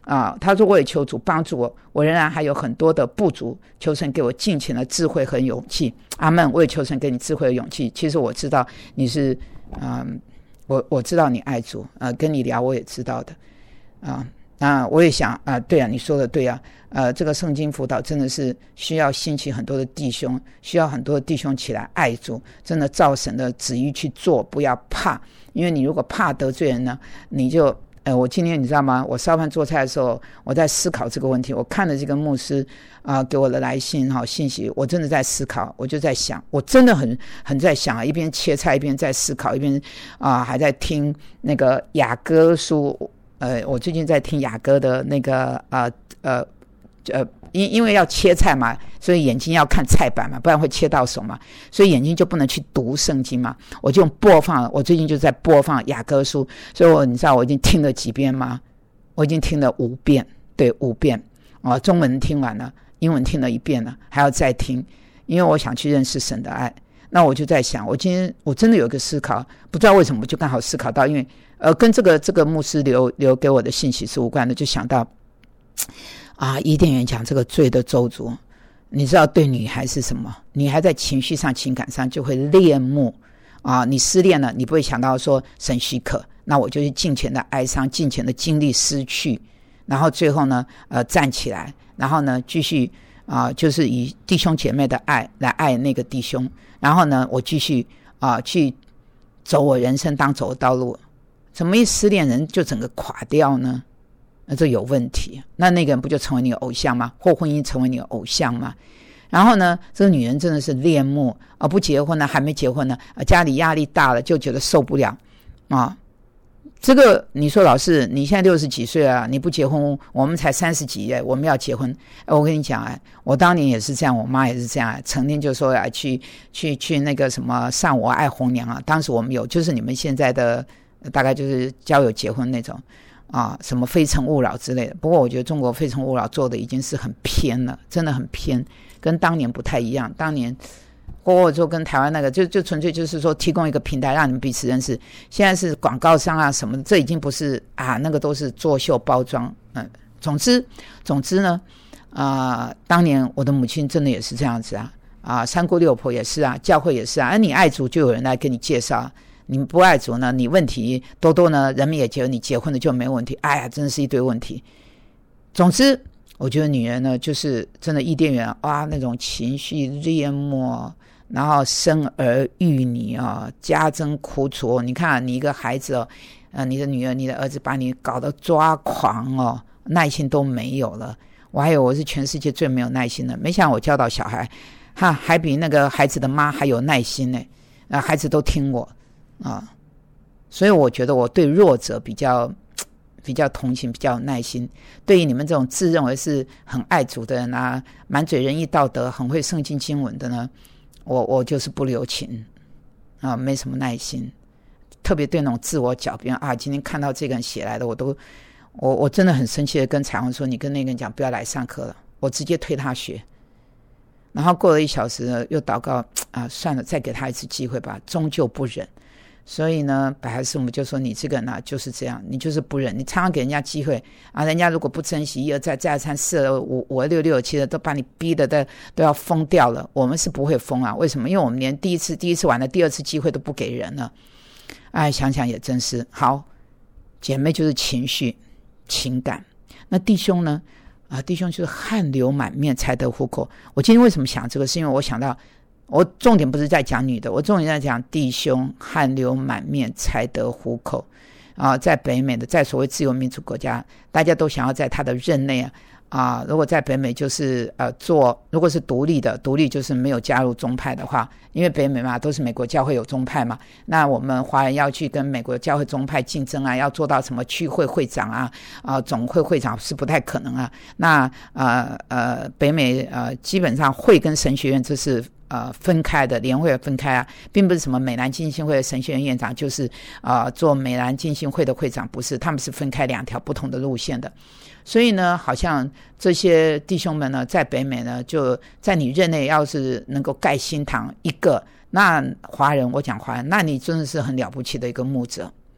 啊，他说我也求主帮助我，我仍然还有很多的不足，求神给我尽情的智慧和勇气。阿们，我也求神给你智慧和勇气。其实我知道你是，嗯、呃，我我知道你爱主，呃，跟你聊我也知道的，啊，那我也想啊，对啊，你说的对啊，呃，这个圣经辅导真的是需要兴起很多的弟兄，需要很多的弟兄起来爱主，真的照神的旨意去做，不要怕，因为你如果怕得罪人呢，你就。呃，我今天你知道吗？我烧饭做菜的时候，我在思考这个问题。我看了这个牧师啊、呃、给我的来信哈信息，我真的在思考，我就在想，我真的很很在想啊，一边切菜一边在思考，一边啊、呃、还在听那个雅歌书。呃，我最近在听雅歌的那个呃呃呃，因因为要切菜嘛，所以眼睛要看菜板嘛，不然会切到手嘛，所以眼睛就不能去读圣经嘛。我就播放，我最近就在播放雅歌书，所以我你知道我已经听了几遍吗？我已经听了五遍，对，五遍啊，中文听完了，英文听了一遍了，还要再听，因为我想去认识神的爱。那我就在想，我今天我真的有一个思考，不知道为什么我就刚好思考到，因为呃跟这个这个牧师留留给我的信息是无关的，就想到。啊，伊甸园讲这个罪的咒诅，你知道对女孩是什么？女孩在情绪上、情感上就会恋慕啊，你失恋了，你不会想到说神许可，那我就去尽情的哀伤，尽情的经历失去，然后最后呢，呃，站起来，然后呢，继续啊，就是以弟兄姐妹的爱来爱那个弟兄，然后呢，我继续啊去走我人生当走的道路。怎么一失恋人就整个垮掉呢？那这有问题，那那个人不就成为你的偶像吗？或婚姻成为你的偶像吗？然后呢，这个女人真的是恋慕啊，不结婚呢，还没结婚呢，啊，家里压力大了，就觉得受不了啊。这个你说老师，你现在六十几岁啊，你不结婚，我们才三十几耶，我们要结婚。我跟你讲啊，我当年也是这样，我妈也是这样，成天就说啊，去去去那个什么上我爱红娘啊。当时我们有，就是你们现在的大概就是交友结婚那种。啊，什么非诚勿扰之类的。不过我觉得中国非诚勿扰做的已经是很偏了，真的很偏，跟当年不太一样。当年或者说跟台湾那个就就纯粹就是说提供一个平台让你们彼此认识，现在是广告商啊什么的，这已经不是啊，那个都是作秀包装。嗯，总之总之呢啊、呃，当年我的母亲真的也是这样子啊啊，三姑六婆也是啊，教会也是啊，而你爱主就有人来给你介绍。你不爱主呢，你问题多多呢，人们也觉得你结婚了就没问题。哎呀，真的是一堆问题。总之，我觉得女人呢，就是真的伊甸园啊，那种情绪恋慕，然后生儿育女啊，家珍苦楚。你看、啊，你一个孩子哦，呃，你的女儿、你的儿子把你搞得抓狂哦，耐心都没有了。我还以为我是全世界最没有耐心的，没想到我教导小孩，哈，还比那个孩子的妈还有耐心呢。啊，孩子都听我。啊，所以我觉得我对弱者比较比较同情，比较有耐心。对于你们这种自认为是很爱主的人啊，满嘴仁义道德，很会圣经经文的呢，我我就是不留情啊，没什么耐心。特别对那种自我狡辩啊，今天看到这个人写来的，我都我我真的很生气的跟彩虹说，你跟那个人讲不要来上课了，我直接推他学。然后过了一小时呢，又祷告啊，算了，再给他一次机会吧，终究不忍。所以呢，百合师母就说你这个人啊就是这样，你就是不忍，你常常给人家机会啊，人家如果不珍惜，一而再再而三四而五五而六六而七的，都把你逼的都都要疯掉了。我们是不会疯啊，为什么？因为我们连第一次第一次玩的第二次机会都不给人了。哎，想想也真是好。姐妹就是情绪情感，那弟兄呢？啊，弟兄就是汗流满面才得糊口。我今天为什么想这个？是因为我想到。我重点不是在讲女的，我重点在讲弟兄汗流满面才得糊口啊！在北美的，在所谓自由民主国家，大家都想要在他的任内啊啊！如果在北美就是呃做，如果是独立的，独立就是没有加入宗派的话，因为北美嘛都是美国教会有宗派嘛，那我们华人要去跟美国教会宗派竞争啊，要做到什么区会会长啊啊总会会长是不太可能啊。那呃呃北美呃基本上会跟神学院这是。呃，分开的联会分开啊，并不是什么美兰浸信会的神学院院长就是呃做美兰浸信会的会长，不是，他们是分开两条不同的路线的。所以呢，好像这些弟兄们呢，在北美呢，就在你任内要是能够盖新堂一个，那华人我讲华人，那你真的是很了不起的一个牧者。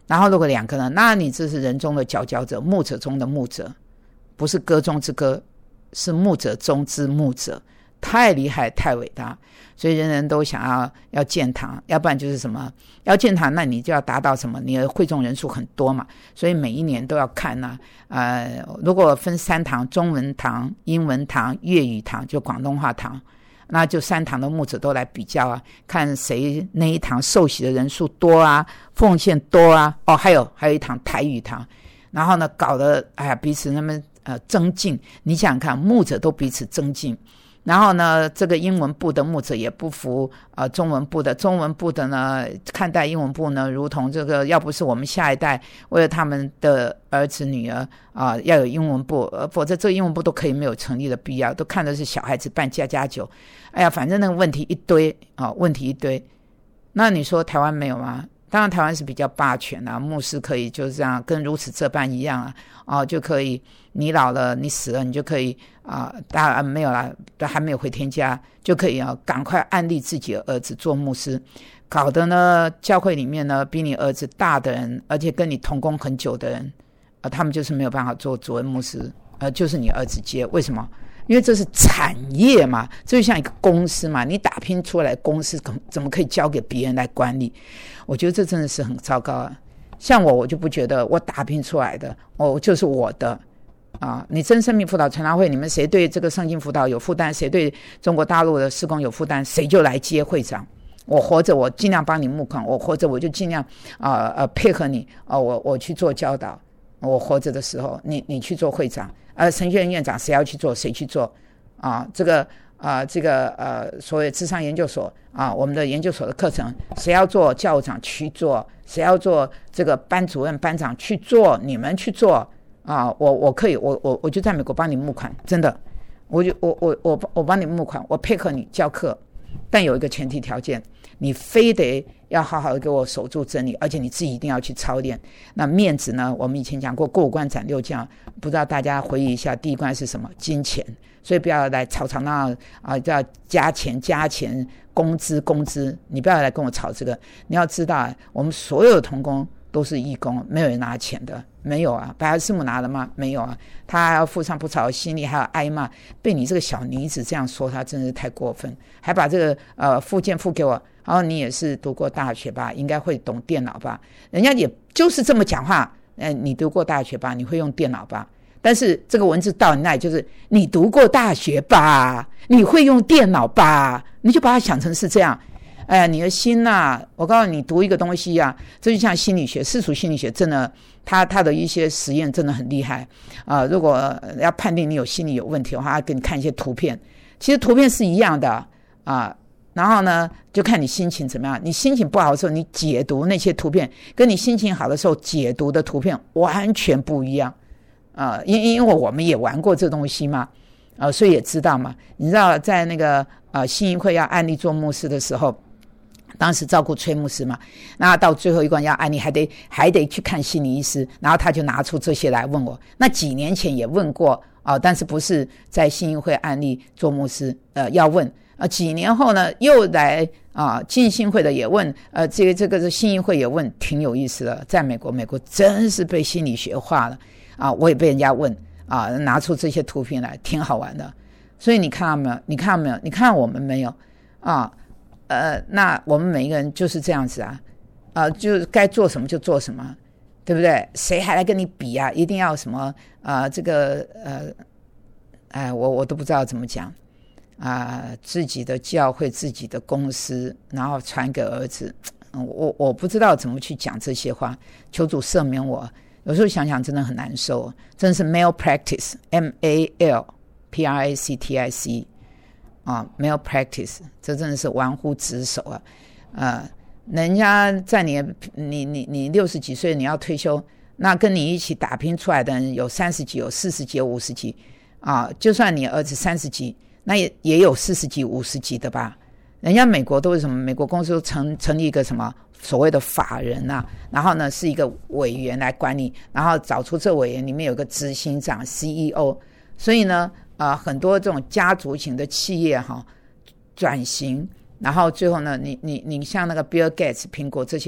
然后如果两个呢，那你这是人中的佼佼者，牧者中的牧者，不是歌中之歌，是牧者中之牧者，太厉害太伟大。所以人人都想要要建堂，要不然就是什么要建堂，那你就要达到什么，你的会众人数很多嘛，所以每一年都要看啊。呃，如果分三堂，中文堂、英文堂、粤语堂，就广东话堂，那就三堂的牧者都来比较啊，看谁那一堂受洗的人数多啊，奉献多啊。哦，还有还有一堂台语堂，然后呢搞得哎呀彼此那么呃增进，你想想看，牧者都彼此增进。然后呢，这个英文部的牧者也不服呃中文部的，中文部的呢看待英文部呢，如同这个要不是我们下一代为了他们的儿子女儿啊、呃、要有英文部，呃否则这个英文部都可以没有成立的必要，都看的是小孩子办家家酒。哎呀，反正那个问题一堆啊、哦，问题一堆。那你说台湾没有吗？当然台湾是比较霸权啊，牧师可以就是这样跟如此这般一样啊，哦就可以你老了你死了你就可以啊、呃，当然没有啦，还没有回天家就可以啊，赶快安立自己的儿子做牧师，搞得呢教会里面呢比你儿子大的人，而且跟你同工很久的人，呃他们就是没有办法做主任牧师，呃就是你儿子接，为什么？因为这是产业嘛，这就像一个公司嘛，你打拼出来的公司怎么可以交给别人来管理？我觉得这真的是很糟糕啊。像我我就不觉得我打拼出来的哦就是我的啊。你真生命辅导传道会，你们谁对这个圣经辅导有负担，谁对中国大陆的事工有负担，谁就来接会长。我活着我尽量帮你募款，我活着我就尽量啊呃配合你啊、呃、我我去做教导，我活着的时候你你去做会长，呃神学院院长谁要去做谁去做啊。这个啊、呃、这个呃所谓智商研究所啊，我们的研究所的课程谁要做教务长去做，谁要做这个班主任班长去做，你们去做啊。我我可以我我我就在美国帮你募款，真的，我就我我我我帮你募款，我配合你教课，但有一个前提条件，你非得要好好的给我守住真理，而且你自己一定要去操练。那面子呢，我们以前讲过过五关斩六将，不知道大家回忆一下，第一关是什么？金钱。所以不要来吵吵闹闹啊，叫加钱加钱，工资工资，你不要来跟我吵这个。你要知道，我们所有的同工都是义工，没有人拿钱的，没有啊。白师母拿了吗？没有啊。他还要付上不少的心力，还要挨骂。被你这个小妮子这样说，他真是太过分。还把这个呃附件付给我，然后你也是读过大学吧，应该会懂电脑吧？人家也就是这么讲话，呃，你读过大学吧？你会用电脑吧？但是这个文字到你那里就是你读过大学吧，你会用电脑吧，你就把它想成是这样。哎呀，你的心啊，我告诉你，读一个东西啊，这就像心理学，世俗心理学真的，它它的一些实验真的很厉害啊、呃。如果要判定你有心理有问题的话，他给你看一些图片，其实图片是一样的啊、呃。然后呢，就看你心情怎么样。你心情不好的时候，你解读那些图片，跟你心情好的时候解读的图片完全不一样。呃，因因为我们也玩过这东西嘛，呃，所以也知道嘛。你知道在那个呃信义会要案例做牧师的时候，当时照顾崔牧师嘛，那到最后一关要案例还得还得去看心理医师，然后他就拿出这些来问我。那几年前也问过啊、呃，但是不是在信义会案例做牧师，呃，要问。呃，几年后呢，又来啊，浸信会的也问，呃，这个这个是信义会也问，挺有意思的。在美国，美国真是被心理学化了。啊，我也被人家问啊，拿出这些图片来，挺好玩的。所以你看到没有？你看到没有？你看到我们没有？啊，呃，那我们每一个人就是这样子啊，啊，就该做什么就做什么，对不对？谁还来跟你比啊？一定要什么啊？这个呃，哎，我我都不知道怎么讲啊，自己的教会、自己的公司，然后传给儿子，嗯、我我不知道怎么去讲这些话，求主赦免我。有时候想想真的很难受，真的是 malpractice M A L P R A C T I C 啊 malpractice， 这真的是玩忽职守啊！呃，人家在你你你你六十几岁你要退休，那跟你一起打拼出来的人有三十几、有四十几、有五十几啊，就算你儿子三十几，那也也有四十几、五十几的吧？人家美国都是什么？美国公司都成成立一个什么所谓的法人啊，然后呢是一个委员来管理，然后找出这委员里面有个执行长 C E O， 所以呢，呃，很多这种家族型的企业哈转型，然后最后呢，你你你像那个 Bill Gates 苹果这些，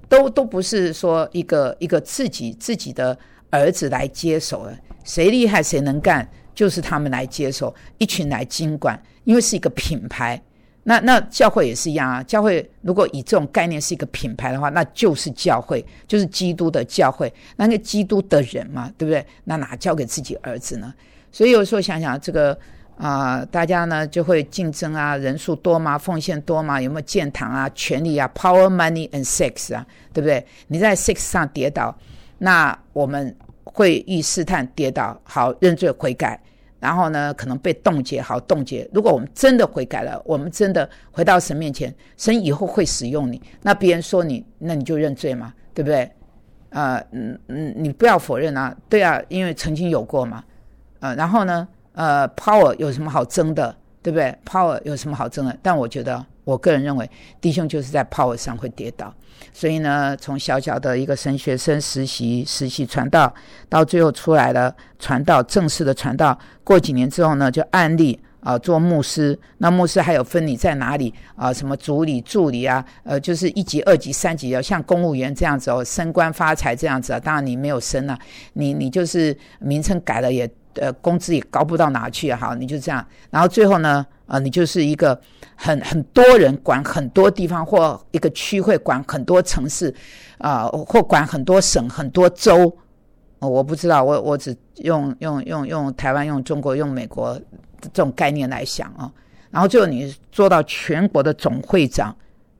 都都不是说一个一个自己自己的儿子来接手了，谁厉害谁能干，就是他们来接手，一群来经管，因为是一个品牌。那那教会也是一样啊，教会如果以这种概念是一个品牌的话，那就是教会，就是基督的教会，那个基督的人嘛，对不对？那哪交给自己儿子呢？所以有时候想想这个啊、呃，大家呢就会竞争啊，人数多吗？奉献多吗？有没有建堂啊？权力啊 ，power, money and sex 啊，对不对？你在 sex 上跌倒，那我们会遇试探跌倒，好认罪悔改。然后呢，可能被冻结，好冻结。如果我们真的悔改了，我们真的回到神面前，神以后会使用你。那别人说你，那你就认罪嘛，对不对？呃，嗯嗯，你不要否认啊，对啊，因为曾经有过嘛。呃，然后呢，呃 ，power 有什么好争的，对不对 ？power 有什么好争的？但我觉得，我个人认为，弟兄就是在 power 上会跌倒。所以呢，从小小的一个神学生实习实习传道，到最后出来了传道，正式的传道，过几年之后呢，就按立啊做牧师。那牧师还有分你在哪里啊，什么主理助理啊，呃就是一级二级三级，像公务员这样子哦，升官发财这样子啊。当然你没有升啊，你你就是名称改了也呃工资也高不到哪去啊，好，你就这样。然后最后呢呃，你就是一个很很多人管很多地方，或一个区会管很多城市啊、呃，或管很多省很多州、哦、我不知道，我我只用用用用台湾用中国用美国这种概念来想啊、哦。然后最后你做到全国的总会长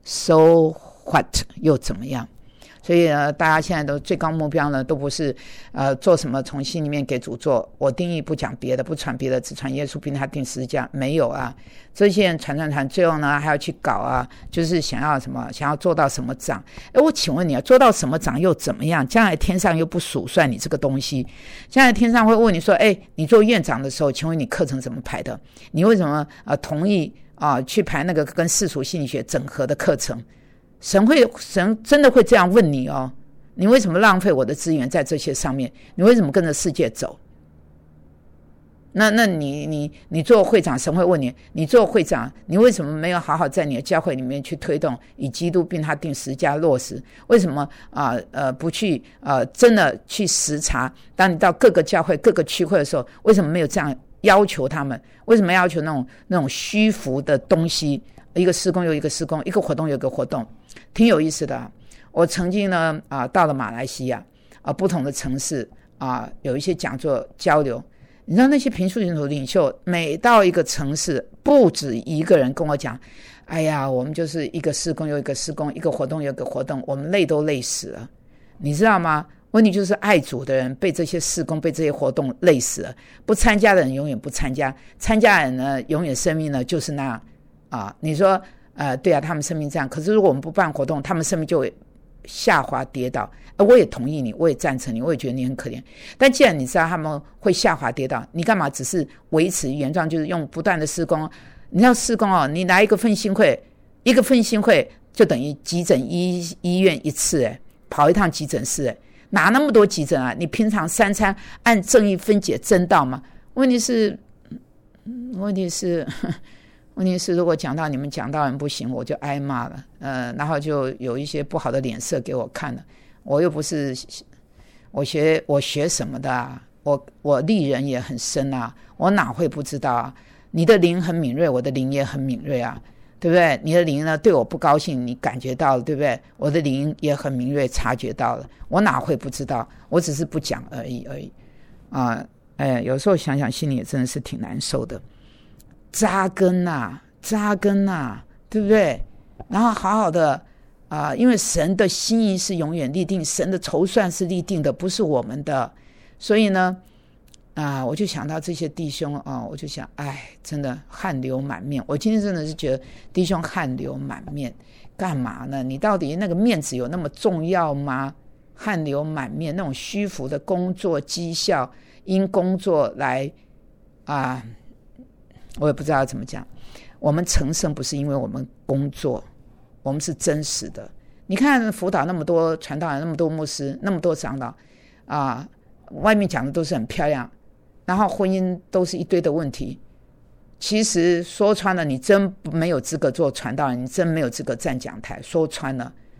，so what 又怎么样？所以呢，大家现在都最高目标呢，都不是呃做什么从心里面给主做。我定义不讲别的，不传别的，只传耶稣并他定十字架，没有啊。这些人传传传，最后呢还要去搞啊，就是想要什么，想要做到什么长。哎，我请问你啊，做到什么长又怎么样？将来天上又不数算你这个东西，将来天上会问你说，哎，你做院长的时候，请问你课程怎么排的？你为什么呃同意啊、呃、去排那个跟世俗心理学整合的课程？神会，神真的会这样问你哦，你为什么浪费我的资源在这些上面？你为什么跟着世界走？那那你你你做会长，神会问你，你做会长，你为什么没有好好在你的教会里面去推动以基督并他定十字架落实？为什么啊 呃, 呃不去呃真的去实查？当你到各个教会各个区会的时候，为什么没有这样要求他们？为什么要求那种那种虚浮的东西？一个施工又一个施工，一个活动又一个活动，挺有意思的、啊。我曾经呢啊到了马来西亚啊不同的城市啊有一些讲座交流，你知道那些平素群组领袖每到一个城市，不止一个人跟我讲，哎呀，我们就是一个施工又一个施工，一个活动又一个活动，我们累都累死了，你知道吗？问题就是爱主的人被这些事工被这些活动累死了，不参加的人永远不参加，参加的人呢永远生命呢就是那样啊。你说呃对啊，他们生命这样，可是如果我们不办活动，他们生命就会下滑跌倒。呃我也同意你，我也赞成你，我也觉得你很可怜，但既然你知道他们会下滑跌倒，你干嘛只是维持原状，就是用不断的施工？你要施工哦，你来一个奋兴会，一个奋兴会就等于急诊医医院一次，诶跑一趟急诊室，诶哪那么多急诊啊？你平常三餐按正义分解真道吗？问题是问题是问题是如果讲到你们讲道人不行，我就挨骂了，呃，然后就有一些不好的脸色给我看了。我又不是我学我学什么的啊？我我历人也很深啊，我哪会不知道啊？你的灵很敏锐，我的灵也很敏锐啊，对不对？你的灵呢对我不高兴，你感觉到了，对不对？我的灵也很敏锐，察觉到了，我哪会不知道？我只是不讲而已而已啊！哎，有时候想想心里也真的是挺难受的。扎根啊，扎根啊，对不对？然后好好的啊、呃，因为神的心意是永远立定，神的筹算是立定的，不是我们的。所以呢，啊、呃，我就想到这些弟兄啊、呃，我就想，哎，真的汗流满面。我今天真的是觉得弟兄汗流满面，干嘛呢？你到底那个面子有那么重要吗？汗流满面，那种虚浮的工作绩效，因工作来啊。呃我也不知道怎么讲，我们成圣不是因为我们工作，我们是真实的。你看辅导那么多传道人，那么多牧师，那么多长老啊，外面讲的都是很漂亮，然后婚姻都是一堆的问题。其实说穿了，你真没有资格做传道人，你真没有资格站讲台。说穿了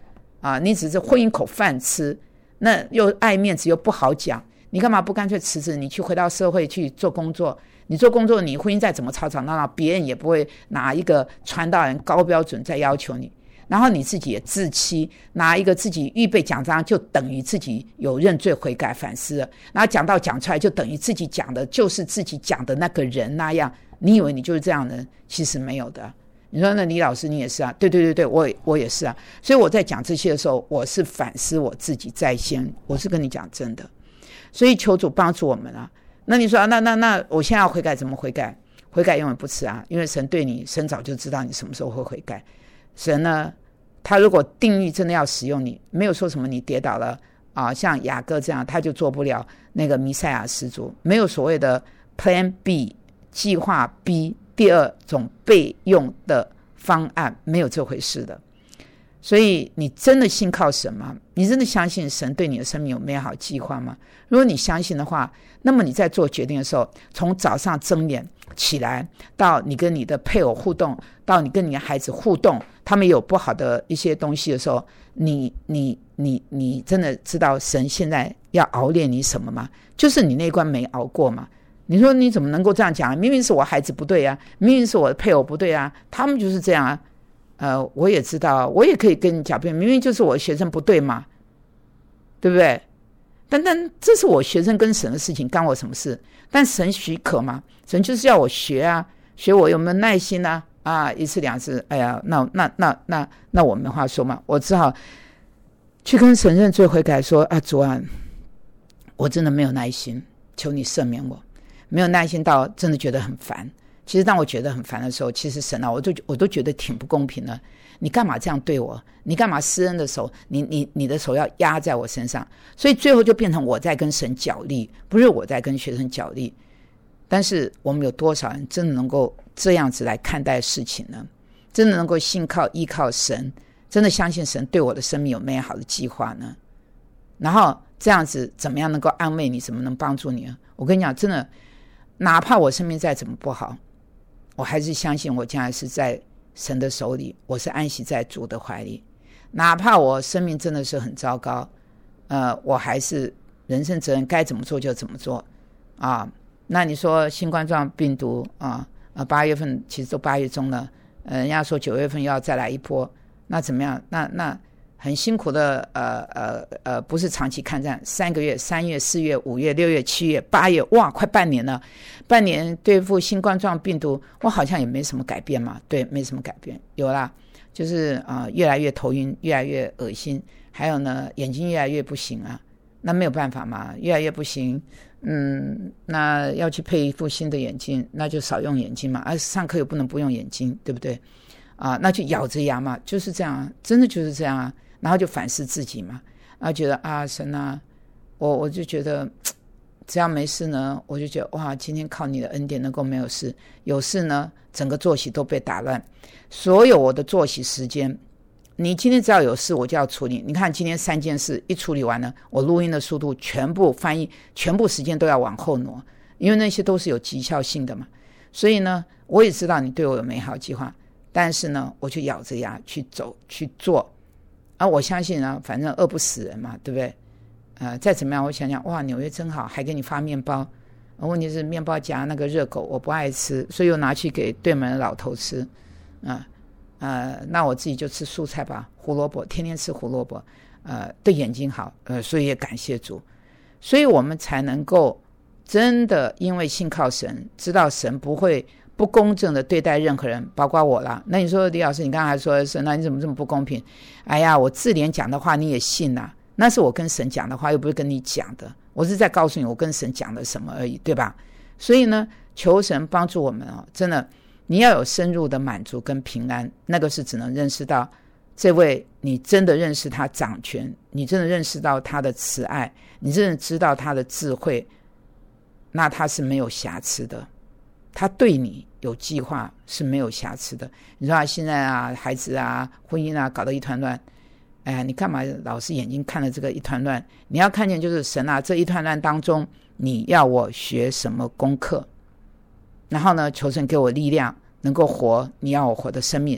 啊，你只是混一口饭吃，那又爱面子又不好讲，你干嘛不干脆辞职，你去回到社会去做工作？你做工作，你婚姻再怎么吵吵闹闹，别人也不会拿一个传道人高标准在要求你，然后你自己也自欺，拿一个自己预备讲章就等于自己有认罪悔改反思了，然后讲到讲出来就等于自己讲的就是自己讲的那个人那样，你以为你就是这样的人，其实没有的。你说那李老师你也是啊？对对对对，我也我也是啊。所以我在讲这些的时候，我是反思我自己在先，我是跟你讲真的。所以求主帮助我们啊。那你说、啊、那那那我现在要悔改，怎么悔改？悔改永远不迟啊，因为神对你，神早就知道你什么时候会悔改。神呢，他如果定义真的要使用你，没有说什么你跌倒了啊，像雅各这样他就做不了那个弥赛亚始祖，没有所谓的 Plan B 计划 B 第二种备用的方案，没有这回事的。所以你真的信靠神吗？你真的相信神对你的生命有美好计划吗？如果你相信的话，那么你在做决定的时候，从早上睁眼起来到你跟你的配偶互动，到你跟你的孩子互动，他们有不好的一些东西的时候，你你你你真的知道神现在要熬炼你什么吗？就是你那一关没熬过嘛。你说你怎么能够这样讲？明明是我孩子不对啊，明明是我的配偶不对啊，他们就是这样啊。呃，我也知道，我也可以跟你狡辩，明明就是我的学生不对嘛，对不对？但但这是我学生跟神的事情，干我什么事？但神许可嘛？神就是要我学啊，学我有没有耐心啊？啊，一次两次，哎呀，那那那那那我没话说嘛，我只好去跟神认罪悔改说啊，主啊，我真的没有耐心，求你赦免我，没有耐心到真的觉得很烦。其实当我觉得很烦的时候，其实神啊，我都我都觉得挺不公平的。你干嘛这样对我？你干嘛施恩的手，你你你的手要压在我身上？所以最后就变成我在跟神角力，不是我在跟学生角力。但是我们有多少人真的能够这样子来看待事情呢？真的能够信靠依靠神，真的相信神对我的生命有美好的计划呢？然后这样子怎么样能够安慰你，怎么能帮助你呢？我跟你讲，真的，哪怕我生命再怎么不好，我还是相信我将来是在神的手里，我是安息在主的怀里。哪怕我生命真的是很糟糕，呃，我还是人生责任该怎么做就怎么做啊。那你说新冠状病毒啊，呃，八月份其实都八月中了，呃，人家说九月份要再来一波，那怎么样？那那很辛苦的，呃呃呃，不是长期抗战，三个月，三月、四月、五月、六月、七月、八月，哇，快半年了。半年对付新冠状病毒，我好像也没什么改变嘛。对，没什么改变。有啦，就是啊、呃，越来越头晕，越来越恶心，还有呢，眼睛越来越不行啊。那没有办法嘛，越来越不行。嗯，那要去配一副新的眼镜，那就少用眼睛嘛。而、啊、上课又不能不用眼睛，对不对？啊，那就咬着牙嘛，就是这样啊，真的就是这样啊。然后就反思自己嘛，然后觉得啊，神啊，我我就觉得只要没事呢，我就觉得哇，今天靠你的恩典能够没有事，有事呢，整个作息都被打乱，所有我的作息时间，你今天只要有事我就要处理。你看今天三件事一处理完了，我录音的速度全部翻译，全部时间都要往后挪，因为那些都是有绩效性的嘛。所以呢，我也知道你对我有美好计划，但是呢，我就咬着牙去走去做。啊，我相信啊，反正饿不死人嘛，对不对？呃，再怎么样，我想想，哇，纽约真好，还给你发面包。问题是面包夹那个热狗，我不爱吃，所以又拿去给对门的老头吃。啊、呃，呃，那我自己就吃蔬菜吧，胡萝卜，天天吃胡萝卜，呃，对眼睛好，呃，所以也感谢主，所以我们才能够真的因为信靠神，知道神不会不公正的对待任何人，包括我啦。那你说李老师，你刚才还说神，那你怎么这么不公平？哎呀，我自怜讲的话你也信啊？那是我跟神讲的话，又不是跟你讲的。我是在告诉你我跟神讲的什么而已，对吧？所以呢，求神帮助我们哦，真的，你要有深入的满足跟平安，那个是只能认识到这位，你真的认识他掌权，你真的认识到他的慈爱，你真的知道他的智慧，那他是没有瑕疵的。他对你有计划是没有瑕疵的。你说啊，现在啊，孩子啊，婚姻啊，搞得一团乱，哎呀，你干嘛老是眼睛看了这个一团乱？你要看见就是神啊，这一团乱当中，你要我学什么功课？然后呢，求神给我力量，能够活你要我活的生命。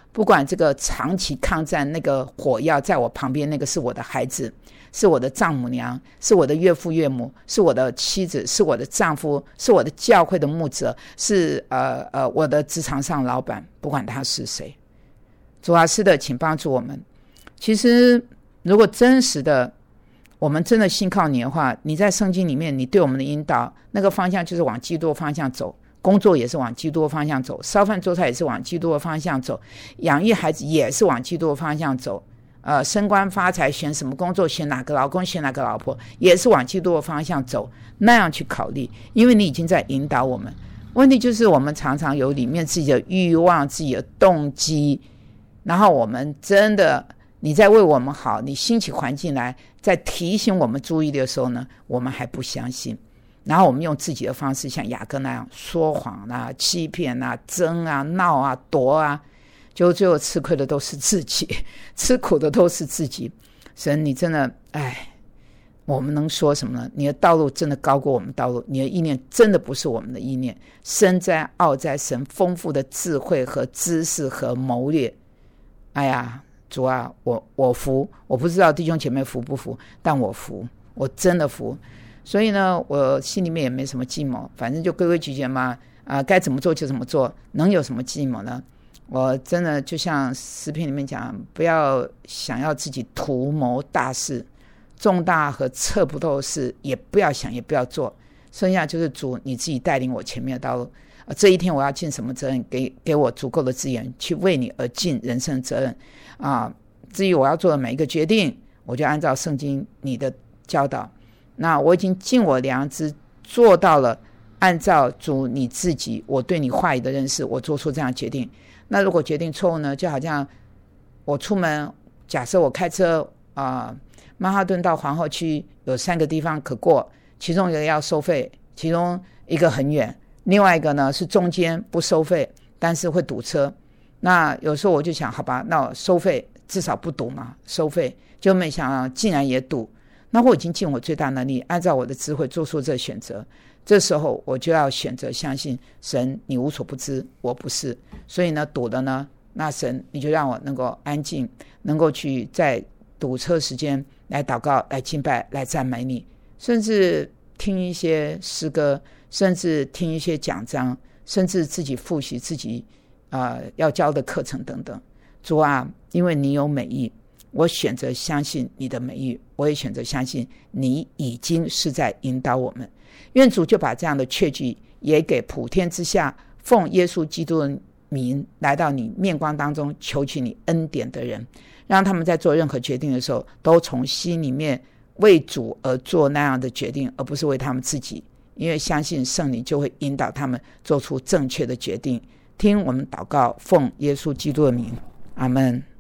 不管这个长期抗战那个火药在我旁边，那个是我的孩子，是我的丈母娘，是我的岳父岳母，是我的妻子，是我的丈夫，是我的教会的牧者，是呃呃我的职场上老板，不管他是谁。主啊，是的，请帮助我们。其实如果真实的我们真的信靠你的话，你在圣经里面你对我们的引导那个方向就是往基督的方向走，工作也是往基督的方向走，烧饭做菜也是往基督的方向走，养育孩子也是往基督的方向走，呃，升官发财选什么工作，选哪个老公选哪个老婆也是往基督的方向走，那样去考虑，因为你已经在引导我们。问题就是我们常常有里面自己的欲望，自己的动机，然后我们真的你在为我们好，你兴起环境来在提醒我们注意力的时候呢，我们还不相信，然后我们用自己的方式像雅各那样说谎啊、欺骗啊、争啊、闹啊、夺啊，就最后吃亏的都是自己，吃苦的都是自己。神，你真的哎，我们能说什么呢？你的道路真的高过我们道路，你的意念真的不是我们的意念，深在奥在神丰富的智慧和知识和谋略。哎呀，主啊，我我服，我不知道弟兄姐妹服不服，但我服，我真的服。所以呢，我心里面也没什么计谋，反正就规规矩矩嘛，啊、呃，该怎么做就怎么做，能有什么计谋呢？我真的就像诗篇里面讲，不要想要自己图谋大事，重大和测不透的事，也不要想，也不要做。剩下就是主你自己带领我前面的道路。呃、这一天我要尽什么责任，给给我足够的资源去为你而尽人生的责任啊！至于我要做的每一个决定，我就按照圣经你的教导，那我已经尽我良知做到了，按照主你自己我对你话语的认识，我做出这样的决定。那如果决定错误呢，就好像我出门，假设我开车啊、呃，曼哈顿到皇后区有三个地方可过，其中一个要收费，其中一个很远，另外一个呢是中间不收费，但是会堵车。那有时候我就想，好吧，那我收费至少不堵嘛，收费就没想到竟然也堵。那我已经尽我最大能力，按照我的智慧做出这选择。这时候我就要选择相信神，你无所不知，我不是。所以呢，堵的呢，那神你就让我能够安静，能够去在堵车时间来祷告，来敬拜，来赞美你，甚至听一些诗歌，甚至听一些讲章，甚至自己复习自己、呃、要教的课程等等。主啊，因为你有美意，我选择相信你的美意，我也选择相信你已经是在引导我们。愿主就把这样的确据也给普天之下奉耶稣基督的名来到你面光当中求取你恩典的人，让他们在做任何决定的时候都从心里面为主而做那样的决定，而不是为他们自己，因为相信圣灵就会引导他们做出正确的决定。听我们祷告，奉耶稣基督的名，阿们。